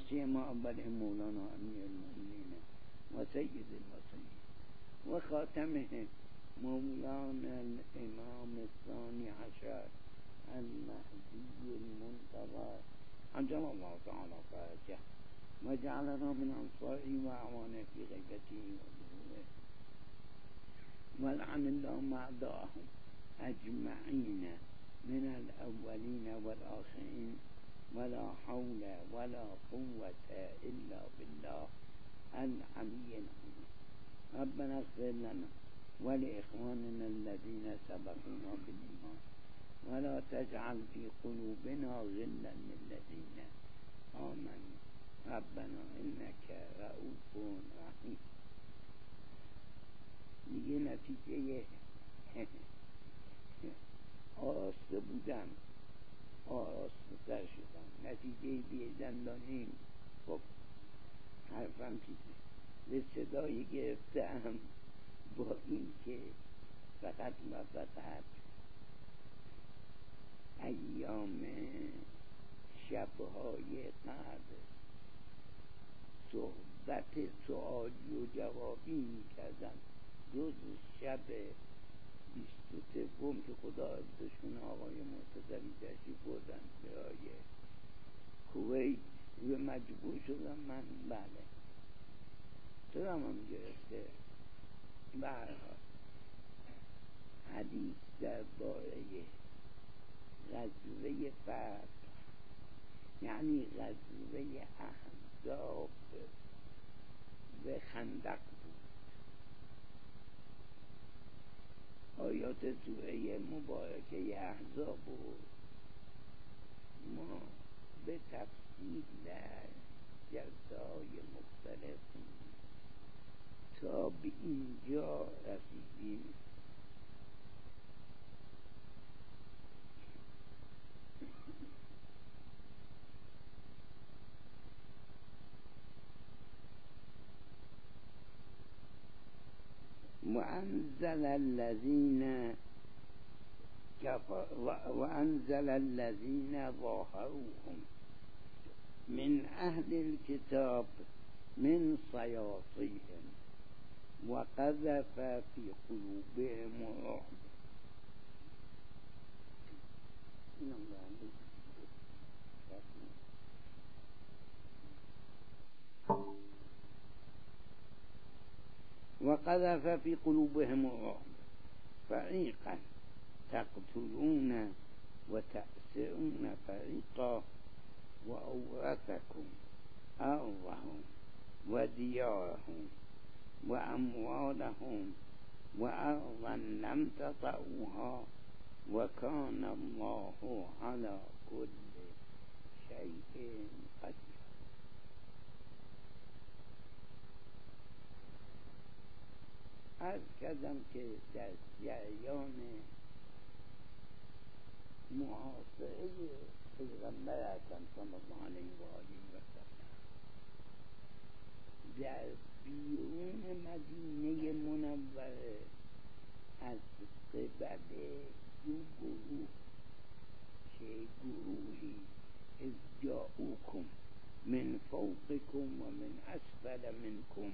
سيما أولهم مولانا أمير المؤمنين وسيد المرسلين وخاتمهم مولانا الإمام الثاني عشر المهدي المنتظر عجل الله تعالى فرجه وجعلنا من أنصاره وأعوانه في غيبته وظهوره ولعن اللهم أعداءهم أجمعين من الأولين والآخرين ولا حول ولا قوة إلا بالله العلي العظيم. ربنا اغفر لنا ولإخواننا الذين سبقونا بالإيمان ولا تجعل في قلوبنا غلا للذين آمنوا ربنا إنك رؤوف رحيم. دیگه نتیجه آراسته بودم آراسته تر شدم، نتیجه بیزندانیم. خب حرفم چیزه به صدای گرفتم با این که فقط و فقط ایام شبهای قبل صحبت سوالی و جوابی می کردم. روز شب 23 که خدا عزشون آقای مرتضوی تشریف بردن برای کویت و مجبور شدم من بله صدام هم گرفته به هر حال حدیث درباره غزوه فتح یعنی غزوه احزاب و خندق بود. آیات سوره مبارکه احزاب ما به تفصیل در جلسه‌های مختلف تا به اینجا رسیدیم. وأنزل الذين ظاهروهم من أهل الكتاب من صياصيهم وقذف في قلوبهم الرعب. وقذف في قلوبهم الرعب فريقا تقتلون وتأسرون فريقا وأورثكم أرضهم وديارهم وأموالهم وأرضا لم تطئوها وكان الله على كل شيء قدير. عرض کردم که در جریان محاصره پیغمبر اکرم صلی الله علیه و آله و سلم در بیرون مدینه منوره از قبل دو گروه که گروهی اذ جاءوکم من فوقکم و من اسفل منکم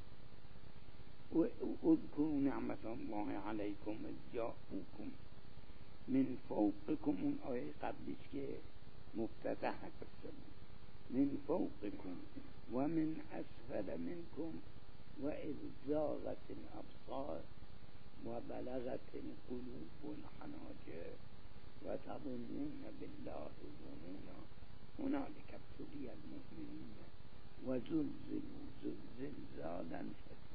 اذكروا نعمة الله عليكم اذ جاءوكم من فوقكم. اون آیه قبلیش که مفتتح قصه بود من فوقكم و من اسفل منكم و اذ زاغت الابصار و بلغت القلوب الحناجر و تظنون بالله الظنونا هنالك ابتلي المؤمنون و زلزلوا زلزالا شديدا.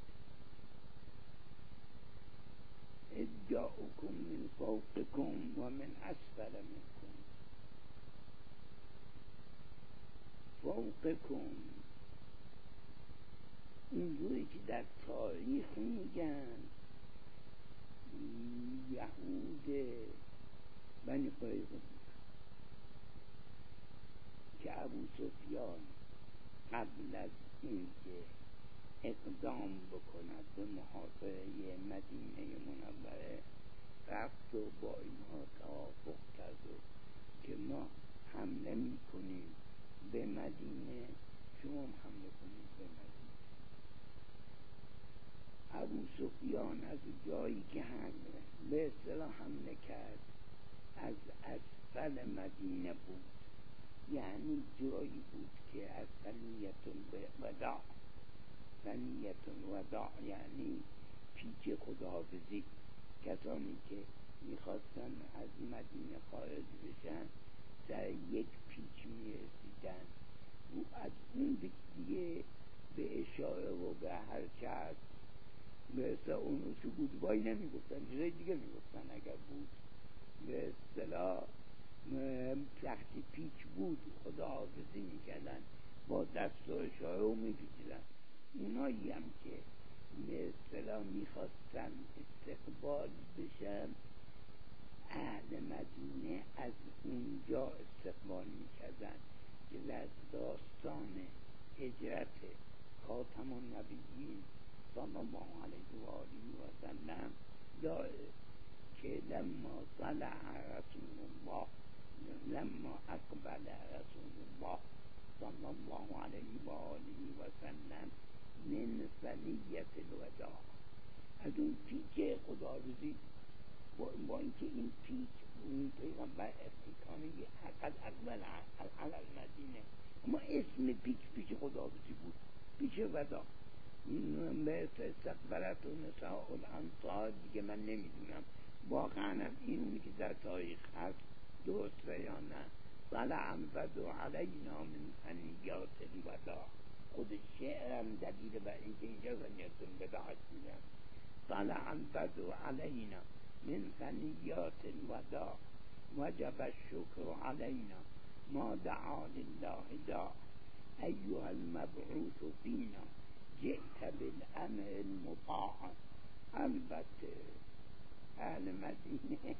اذ جاءوكم من فوقكم و من اسفل منكم. فوقكم اینجوری که در تاریخ میگن یهود بنی قریظه بود که ابو سفیان قبل از اینکه اقدام بکند به محاصره مدینه منوره رفت و با اینها توافق کرد و که ما حمله میکنیم به مدینه شما حمله کنید به مدینه. ابو سفیان از جایی که به اصطلاح حمله کرد از اسفل مدینه بود، یعنی جایی بود که از ثنیة الوداع یعنی پیچ خداحافظی، کسانی که میخواستن از مدینه خارج بشن در یک پیچ میرسیدن و از اون دیگه به اشاره و به حرکت مثل اونو که بود وای نمیگفتن، چیزای دیگه میگفتن. اگر بود به اصطلاح تختی پیچ بود خداحافظی میکردن، با دست و اشاره و میپیچیدن. اونایی هم که به اصطلاح میخواستن استقبال بشن، اهل مدینه از اونجا استقبال میکردن که در داستان هجرت خاتم النبیین صلی الله علیه و آله و سلم داره که لما اقبل رسول الله صلی الله علیه و آله و سلم من ثنیة الوداع، از اون پیچ خداحافظی، با اینکه این پیچ اون پیغمبر افتکانه قد اقبل علی المدینه، اما اسم پیچ خداحافظی بود، پیچ وداع. به استقبلت و نساء الانصار دیگه من نمیدونم واقعا اینونی که در تاریخ هست درسته یا نه. طلع البدر علینا من ثنیات الوداع، خود شعرم دلیل بر اینکه اینجا ثنیات الوداع میگن. طلع البدر علینا من ثنیات الوداع وجب الشکر علینا ما دعا لله داع ایها المبعوث فینا جئت بالامر المطاع. البته اهل مدینه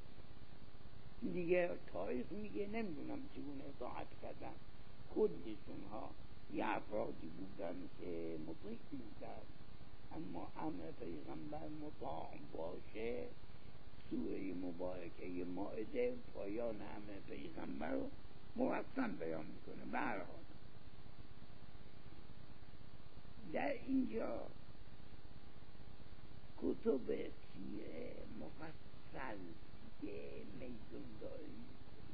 دیگه تاریخ میگه نمیدونم چگونه اطاعت کردن، خودشون ها یه افرادی بودن که مطیع بودن، اما امر پیغمبر مطاع باشه. سوره مبارکه مائده پایان امر پیغمبر رو مفصل بیان میکنه. به هر حال در اینجا کتب سیره مفصل دیگه میدون داری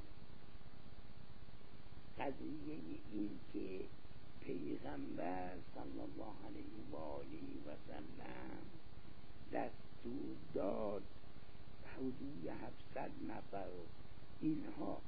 قضیه این که پیغمبر صلی الله علیه و آله و سلم دستور داد حدود 700 نفر اینها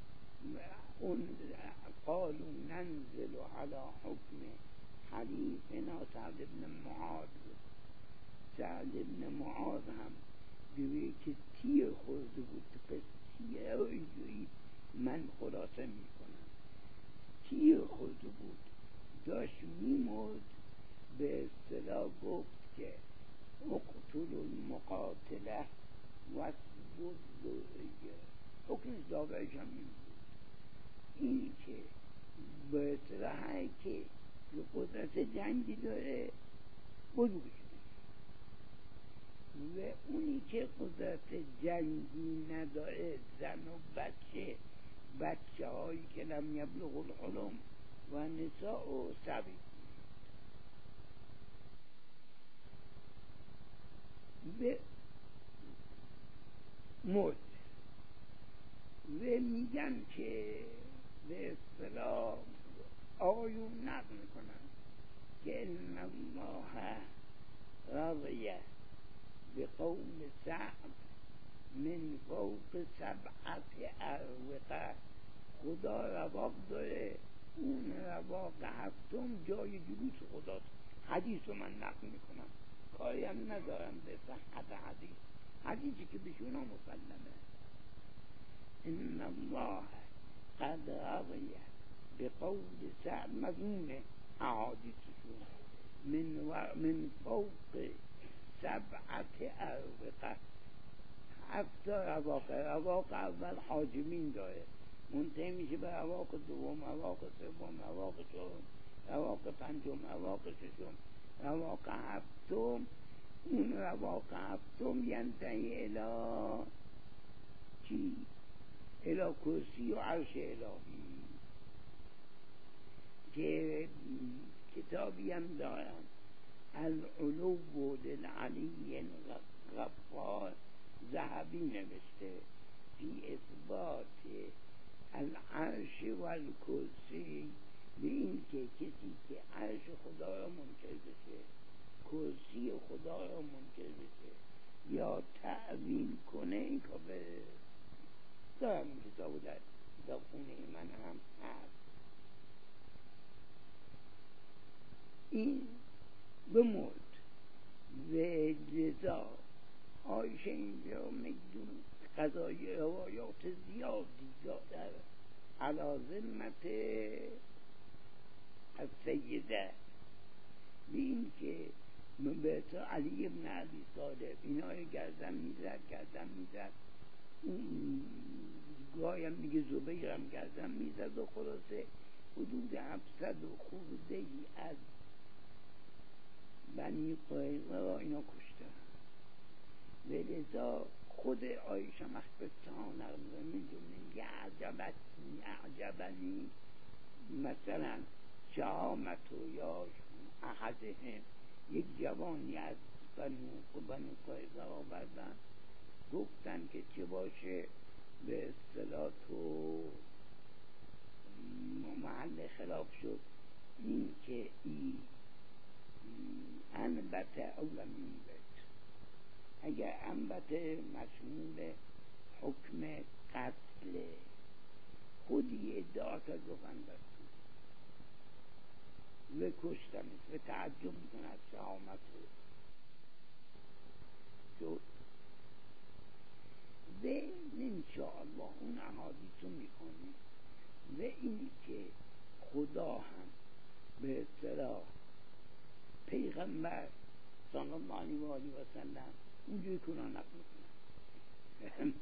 قالوا ننزل على حکم حلیفنا سعد بن معاذ. سعد بن معاذ هم جوری که تیر خورده بود، پس تیر رو اینجوری من خلاصه میکنم، تیر خورده بود داشت میمرد، به اصطلاح گفت که اقتل المقاتله واسبود ذریه. حکمش داورش هم این بود، این که به اصطلاح که قدرت جنگی داره بلوش، و اونی که قدرت جنگی نداره، زن و بچه هایی که لم یبلغ الحلم و نساء و سبی و مرد. و میگن که به اصطلاح آقایون نقل میکنن که ان الله رضیه بقول سعد من فوق 7 اروقه، خدا رواق داره، اون رواق 7 جای جلوس خداست. حدیث رو من نقل میکنم، کاری هم ندارم به صحت حدیثی که بهشون مسلمه. ان الله قد رضیه بقول سعد، مضمون احادیثشون من فوق 7 اروقه، 7 رواق اول حاجمین داره، منتهی میشه به رواق دوم، رواق سوم، رواق چهارم، رواق پنجم، رواق ششم، رواق 7. اون رواق 7 ینتهی الی چی؟ الی کرسی و عرش الهی. که کتابی هم دارم العلو للعلی غفار، ذهبی نوشته فی اثبات العرش و الکرسی، به این که کسی که عرش خدا را منکر بشه، کرسی خدا را منکر بشه یا تعویل کنه، این کافره. دارم این کتابو در کتابخونه من هم هست. این بمرد و لذا عایشه اینجا میدون قضای روایات زیادی داره علا ذمت السیده، به این که به علی ابن ابی طالب اینا رو گردن میزد گاهی هم دیگه زبیر هم گردن میزد و خلاصه حدود 700 و خورده ای از بنی قریظه را اینا کشتن. و لذا خود عایشه مخبتها نقل میدونه یه اعجبنی مثلا شهامت و یا احدهم، یک جوانی از بنی قریظه آوردن، گفتن که چه باشه، به اصطلاح تو محل خلاف شد این که انبت اولم میبت، اگر انبت مشمول حکم قتل، خودی ادعا کرد گفتن بستون و کشتنش و تعجب میکنه از شهامت شد. و انشاءالله اون احادیث رو میکنه و این که خدا هم به اصطلاح پیغمبر صلی الله علیه و آله و سلم اونجوری کنه نقل میکنه،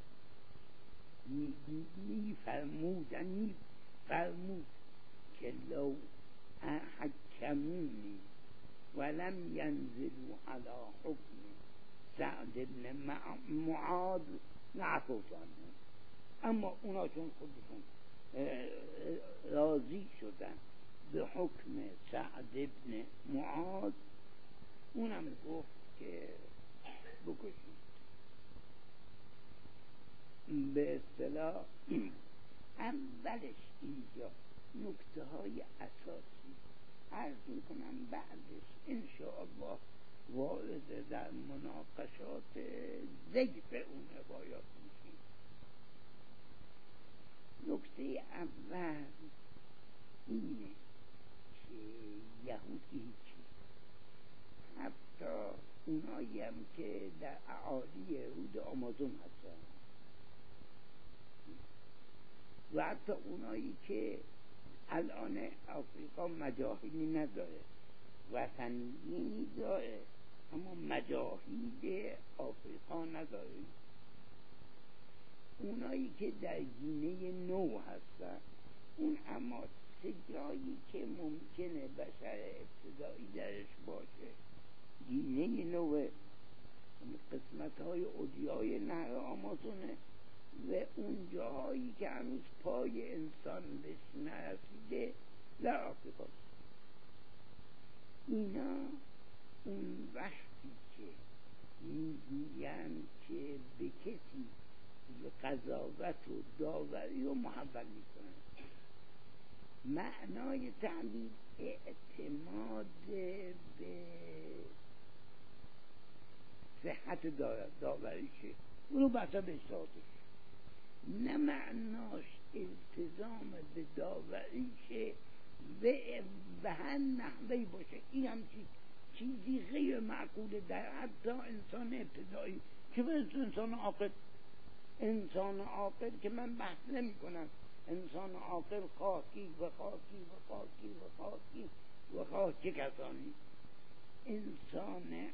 فرمود که لو حکمونی ولم ینزلوا علی حکم سعد بن معاذ نعفوت عنهم، اما اونا چون خودشون راضی شدن به حکم سعد بن معاذ، اونم گفت که بکشید. به اصطلاح اولش اینجا نکته های اساسی عرض میکنم، بعدش انشاءالله وارد در مناقشات ضعف اون روایات میشیم. نکته اول اینه که یهود هیچی، حتی اونایی هم که در اعالی رود آمازون هستن و حتی اونایی که الان آفریقا مجاهیلی نداره، وطنیینی داره اما مجاهید آفریقا نداره، اونایی که در گینه نو هستن، اون اما سه جایی که ممکنه بشر ابتدایی درش باشه، گینه نو، قسمت های علیای نهر آمازونه و اون جاهایی که هنوز پای انسان بهش نرسیده در آفریقا. اینا اون وقتی که میگوین که به کسی قضاوت و داوری رو محول میکنن، معنای تعلیل اعتماد به صحت داوریشه، اونو بحثا به اشتهادش، نه معناش التزام به داوریشه و هر نحوهی باشه. این هم چیزی غیر معقوله در حتی انسان ابتدایی، که انسان عاقل که من بحث نمی کنم، انسان عاقل خاکی و خاکی و خاکی و خاکی و خاکی کسانی، انسان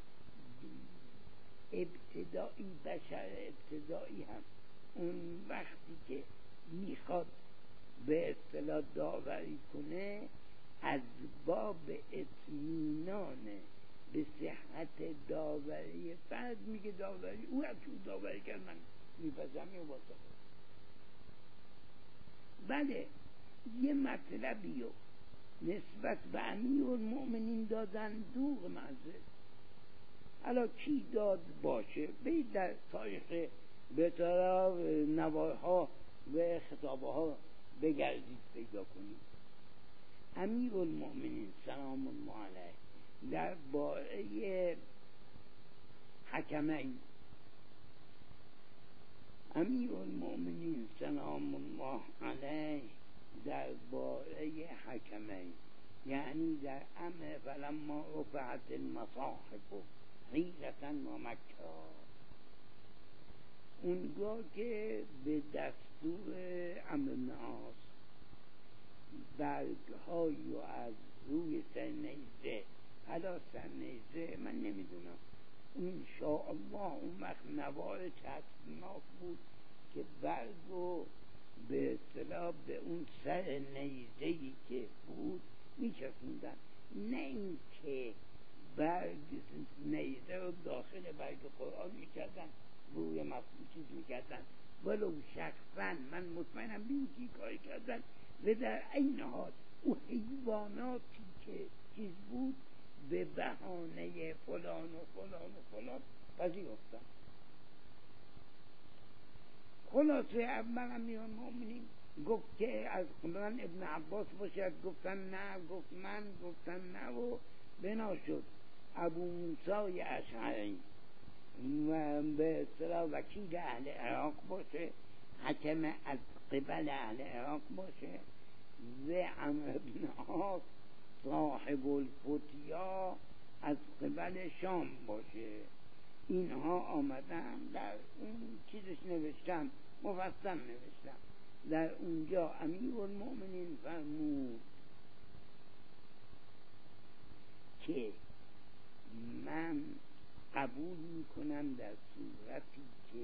ابتدایی، بشر ابتدایی هم اون وقتی که میخواد به اصطلاح داوری کنه، از باب اطمینان به صحت داوری فرد میگه داوری او هم که داوری کرد من میپذم یا واسه. بله یه مطلبی رو نسبت به امیرالمؤمنین دادن دور محض. حالا کی داد باشه بید در تاریخ به طرف نوارها و خطابها بگردید پیدا کنید. امیرالمؤمنین سلام الله علیه در باره حکمین، امیرالمؤمنین سلام الله علیه در باره حکمین، یعنی در امر فلما رفعت المصاحف حیلة و مکرا، اونگاه که به دستور عمرو بن عاص برگ‌هایی از روی سرنیزه، حالا سرنیزه من نمیدونم انشاءالله اون وقت نوار چسبناک بود که برگو به اصطلاح به اون سر نیزه‌ای که بود میچسبوندن، نه این که برگ نیزه رو داخل برگ قرآن میکردن روی مفهوم چیز میکردن، ولو شخصا من مطمئنم بیوکی کاری کردن و در این حال او حیواناتی که چیز بود به بهانه فلان و فلان و فلان پذیرفتن. خلاصه اول امیرالمؤمنین گفت که از من ابن عباس باشد، گفتن نه، گفت من، گفتن نه و بنا شد ابو موسی اشعری و به اصطلاح وکیل اهل عراق باشه، حکم از قبل اهل عراق باشه و عمرو بن عاص صاحب الفتیا از قبل شام باشه. اینها آمدن در اون چیزش نوشتم، مفصل نوشتم، در اونجا امیرالمؤمنین فرمود که من قبول میکنم در صورتی که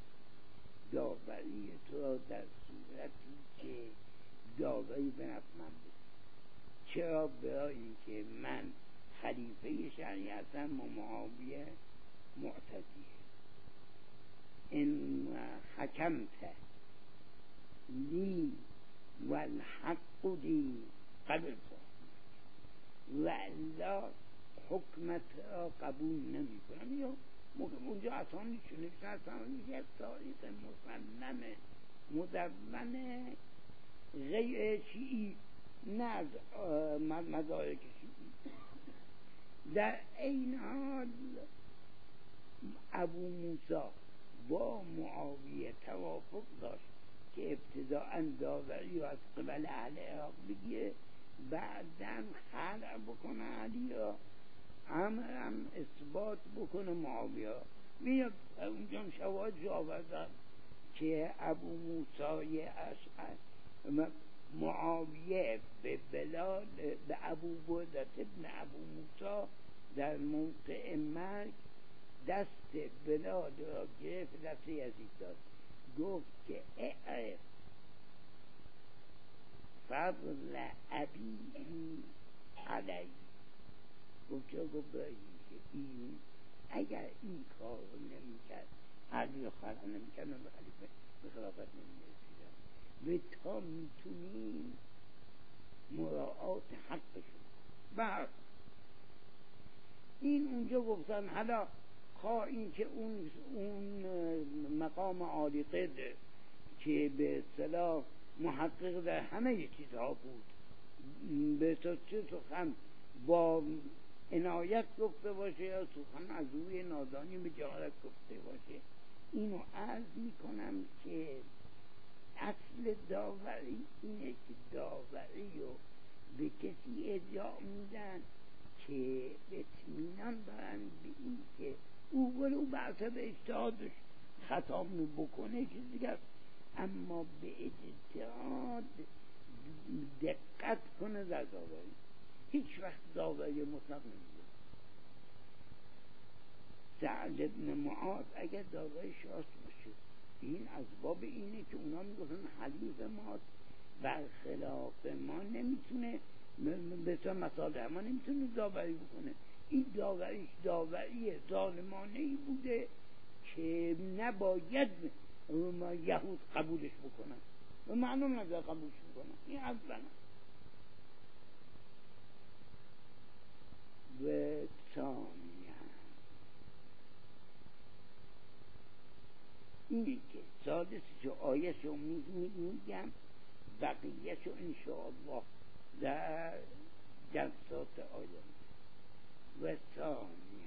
داوری تو را در صورتی که داوری به نفع من بود. چرا؟ برای اینکه من خلیفه شرعی هستم و معاویه معتدیه. ان حکمت لی و الحق لی قبل و الا حکمت را قبول نمی کنم. یا اونجا اصلا نشونش اصلا یه تاریخ مسلمه مدون غیر شیعی، نه از مدارک شیعی. در این حال ابو موسی با معاویه توافق داشت که ابتداء داوری رو از قبل اهل عراق بگیره، بعداً خلع بکنه علی را، هم اثبات بکنه معاویه. میاد اونجا شواهد آوردن که ابو موسی اشعری معاویه به بلال، به ابو بردة ابن ابو موسی در موقع مرگ دست بلال را گرفت، دست یزید داد، گفت که اعرف فضل ابی علی. گفت چرا؟ گفت برای که این اگر این کار رو نمی کرد، علی رو خلق نمی کرد، من به خلافت نمی رسیدم. و تا میتونی مراعات حقشون بر این اونجا گفتن. حالا خواه این که اون مقام عالی قدر که به اصطلاح محقق در همه چیزها بود، به چه سخن با عنایت گفته باشه یا سخن از روی نادانی به جهالت گفته باشه، اینو عرض میکنم که اصل داوری اینه که داوری رو به کسی ارجاع میدن که اطمینان دارن به این که او ولو بعثه به اجتهادش خطا بکنه چیز دیگه است، اما به اجتهاد دقت کنه در داوری. هیچ وقت داوری مطلق نمیده. سعد ابن معاذ اگر داوری شاست باشه، این از باب اینه که اونا میگفتن حلیف ماست، برخلاف ما نمیتونه به طور مصالح ما نمیتونه داوری بکنه. این داوریش داوری ظالمانه‌ای بوده که نباید یهود قبولش بکنن و معلوم نداره قبولش بکنن. این اصلا و ثانیه اینی که سادسشو آیهشو میگم، بقیهشو انشاءالله در جلسات آینده. و ثانیه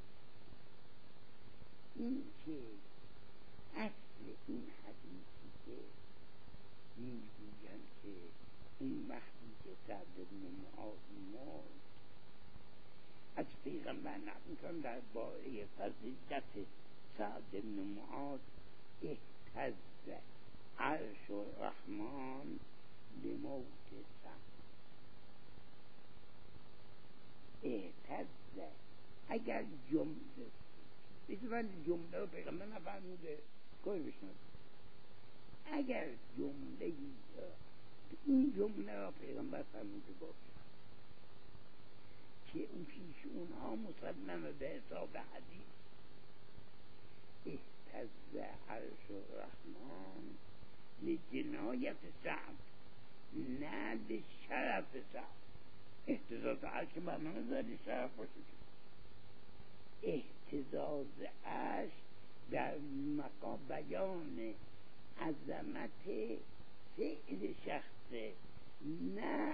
این که اصل این حدیثی که میگویم که اون وقتی که سعد بن معاذ مرد از پیغمبر نقل میکنم در باره فضیلت سعد بن معاذ، اهتز عرش الرحمن لموت سعد. اهتز اگر جمله بسیار جمله رو پیغمبر نفرموده کوئی بشنید، اگر جمله این جمله را پیغمبر فرموده باشه که اون پیش اونها مسلمه به حساب حدیث، اهتز عرش الرحمن لجنایت سعد نه لشرف سعد. اهتزاز عرش که برنامه داری شرف باشه، اهتزاز عرش در مقام بیان عظمت فعل شخص، نه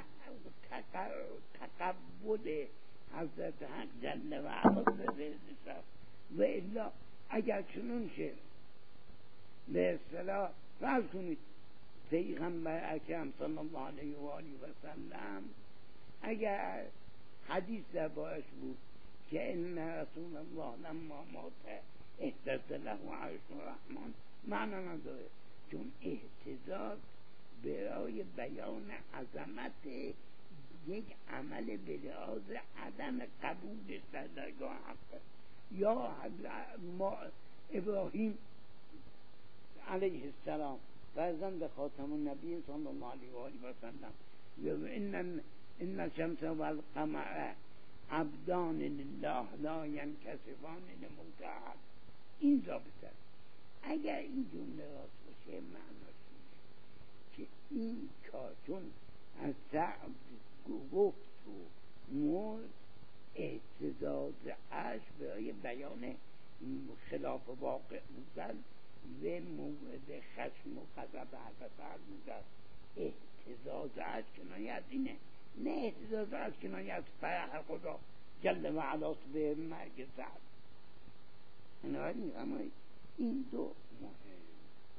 تقبل حضرت حق جل و علا به فعل شخص. و الا اگر چنون شه به اصطلاح فرض کنید پیغمبر اکرم صلی الله علیه و آله و سلم اگر حدیث در بارش بود که ان رسول الله لما مات اهتز له عرش الرحمن، معنا نداره، چون اهتزاز برای بیان عظمت یک عمل به لحاظ عدم قبولش در درگاه حق. یا ابراهیم علیه السلام فرزند خاتم النبی صلی الله علیه و آله و سلم، ان الشمس والقمر عبدان لله لا ینکسفان لموت احد. این ضابطه. اگر این جمله راست باشه معناش اینه که این کار چون از سعد گفت و مرد، اهتزاز عرش برای بیان خلاف واقع بودن و مورد خشم و غضب حضرت علی بودن. اهتزاز عرش کنایه از اینه، نه اهتزاز عرش کنایه از فرح خدا جل و علا به مرگ سعد. اما این دو مهم.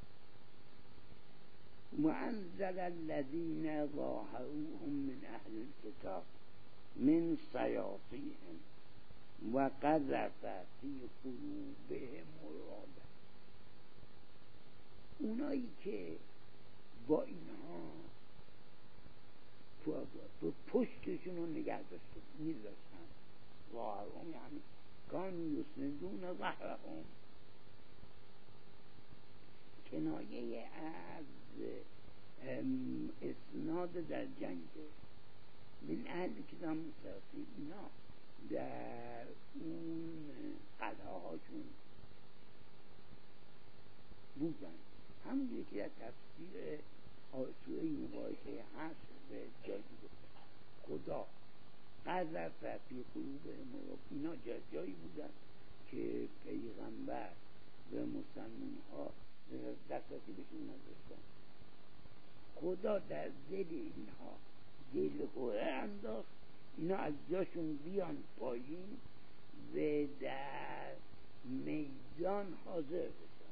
وانزل الذین ظاهروهم من اهل الكتاب من صیاصیهم و قذف فی قلوبهم الرعب. اونایی که با اینها پشتشون رو نگه می‌داشتن، ظاهرهم یعنی کانوا یسندون ظهرهم، کنایه از اسناد در جنگ من اهل کتاب مسافی، اینا در اون قلعه هاشون بودن. همونجوری که در تفسیر سوره مبارکه هست به جایی گفته خدا قذف فی قلوبهم الرعب، اینا جایی بودن که پیغمبر و مسلمان ها دسترسی بهشون نداشتن. خدا در دل اینها دلهره انداخت، اینا از جاشون بیان پایین و در میدان حاضر بشن.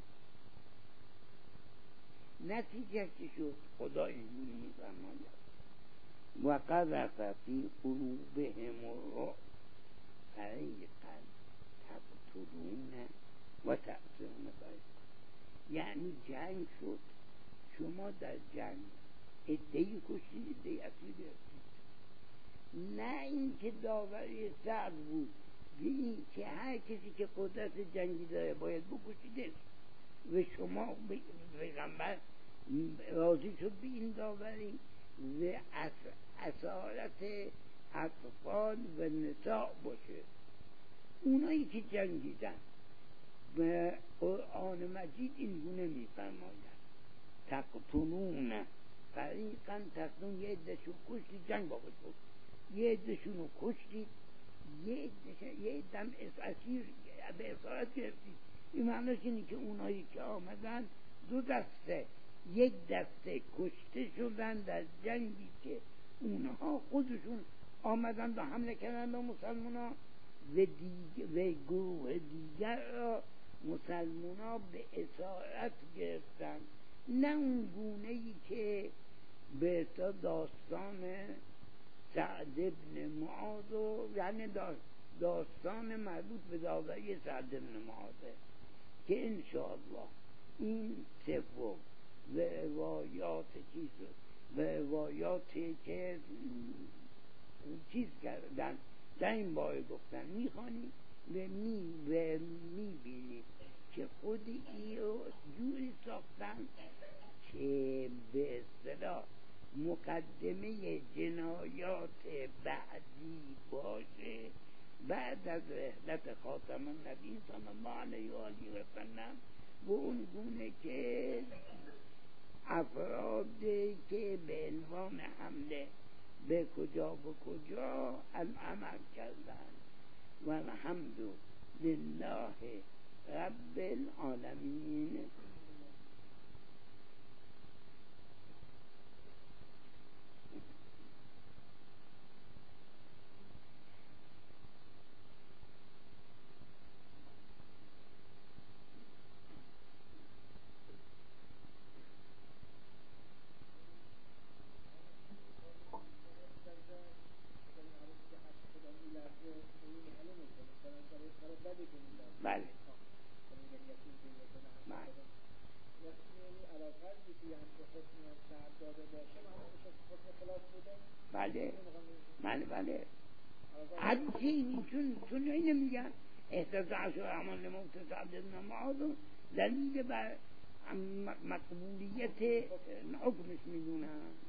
نتیجه چی شد؟ خدا اینجوری می‌فرماید و قذف فی قلوبهم الرعب فریقا تقتلون و تأسرون فریقا. یعنی جنگ شد، شما در جنگ عده‌ای کشتید، عده‌ای اسیر گرفتید. نه این که داوری سعد بود، این که هر کسی که قدرت جنگی داره باید بکشیدش و شما پیغمبر راضی شد به این داوری و اسارت اطفال و نساء باشه. اونایی که جنگیدن و قرآن مجید این گونه می‌فرماید تقتلون فریقا تقتلون، یه عده‌شون کشتید، جنگ واقع شد، یه عده‌شون رو کشتید یه دم اسیر به اسارت گرفتید. این معنیش اینه که اونایی که آمدن دو دسته، یک دسته کشته شدن در جنگی که اونها خودشون آمدن و حمله کردن به مسلمان ها و گروه دیگر را مسلمان ها به اسارت گرفتن. نه اون گونه ای که به داستان سعد ابن معاذ یعنی داستان مربوط به داوری سعد ابن معاذ که انشاءالله این سوم و روایاتی که چیز کردن در این باره گفتن میخوانیم و میبینیم که خود ای رو جوری ساختن که به اصطلاح مقدمه جنایات بعدی باشه بعد از رحلت خاتم النبی صلی الله علیه و آله و سلم و اون گونه که افرادی که به عنوان حمله به کجا و کجا عمل کردن و الحمد لله رب العالمین. بله بله بله بله حدیثی چون اینه میگن احتضاعش و اعمال موت سعد بن معاذ دلیل بر مقبولیت حکمش میدونن.